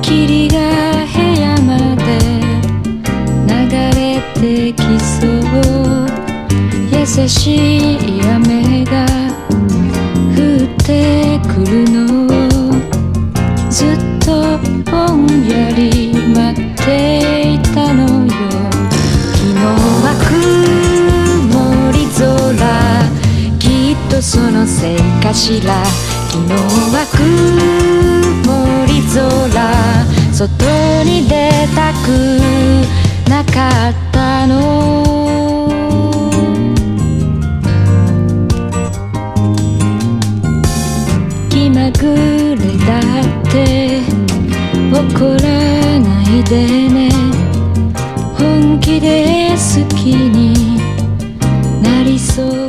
霧が部屋まで流れてきそう。優しい雨が降ってくるのをずっとぼんやり待っていたのよ。昨日は曇り空、きっとそのせいかしら。昨日は曇り空、外に出たくなかったの。気まぐれだって怒らないでね。本気で好きになりそう